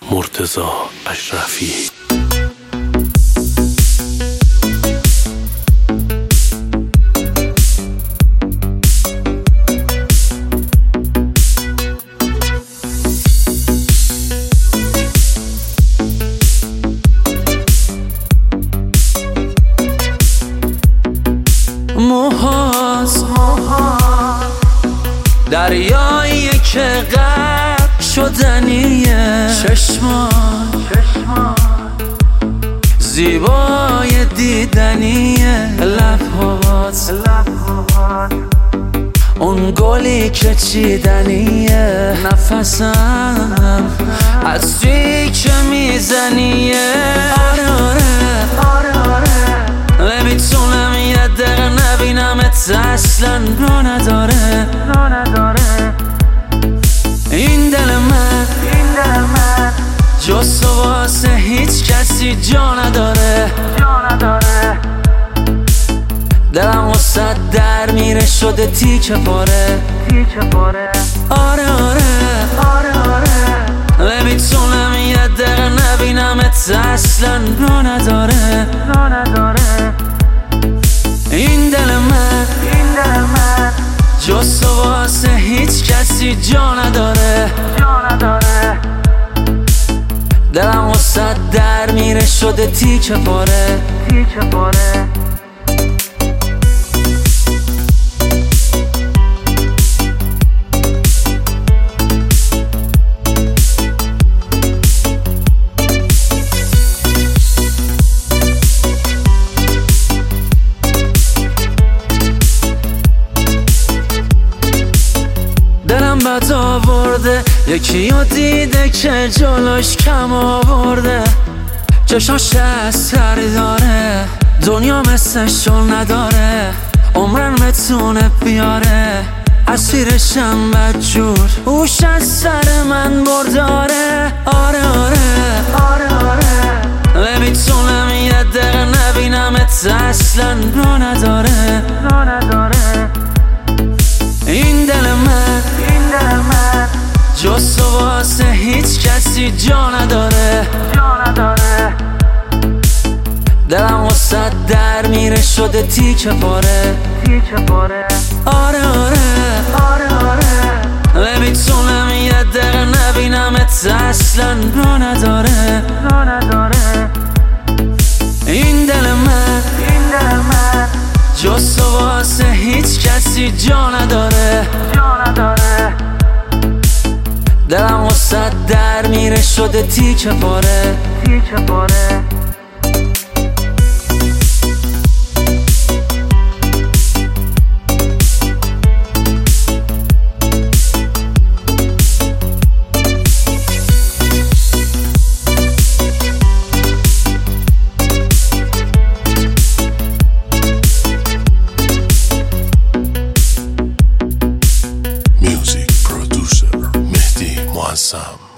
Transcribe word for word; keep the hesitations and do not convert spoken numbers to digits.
مرتضی اشرفی. موهاست دریایی که غرق شدنیه، چشمان زیبای دیدنیه، لبهات اون گلی که چیدنیه، نفسم عطری که میزنیه. آره آره نمیتونم یه دقیقه نبینمت، اصلا رو نداره این دل من جز تو واسه هیچ کسی جا نداره. دلم واسه در میره شده تیکه پاره. آره آره نمیتونم یه دقیقه نبینمت، اصلا رو نداره این دل من جز تو واسه هیچ کسی جا نداره. دلم واسه در میره شده تیکه پاره. دلم بد آورده یکی رو دیده که جلوش کم آورده، چشاش اثر داره، دنیا مثلشو نداره، عمرن بتونه بیاره، اسیرشم بدجور، اوش از سر من برداره. آره آره نمیتونم یه دقیقه نبینمت، اصلا رو نداره این دل من جز تو واسه هیچ کسی جا نداره. دلم واسه در میره شده تیکه پاره. آره آره نمیتونم یه دقیقه نبینمت، اصلا رو نداره این دل من جز تو واسه هیچ کسی جا نداره. دلم واسه در میره شده تیکه پاره. Music producer Mehdi Muazzam.